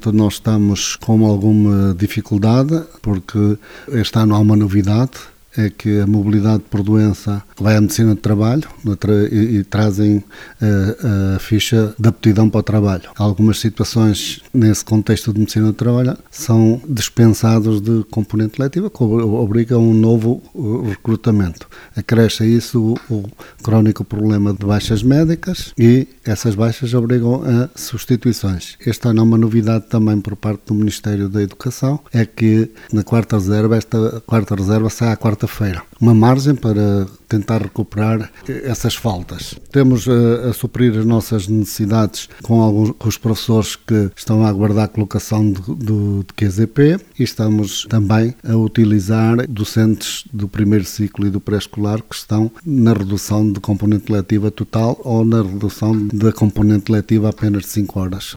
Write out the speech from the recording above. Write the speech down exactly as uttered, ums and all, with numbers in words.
momento nós estamos com alguma dificuldade, porque este ano há uma novidade, é que a mobilidade por doença vai à medicina de trabalho e, e trazem a, a ficha de aptidão para o trabalho. Algumas situações nesse contexto de medicina de trabalho são dispensados de componente letiva, que obriga a um novo recrutamento. Acresce a isso o, o crónico problema de baixas médicas e essas baixas obrigam a substituições. Este ano há uma novidade também por parte do Ministério da Educação, é que na quarta reserva, esta quarta reserva sai à quarta feira, uma margem para tentar recuperar essas faltas. Temos a, a suprir as nossas necessidades com alguns com os professores que estão a aguardar a colocação de, de, de Q Z P e estamos também a utilizar docentes do primeiro ciclo e do pré-escolar que estão na redução de componente letiva total ou na redução da componente letiva apenas de cinco horas.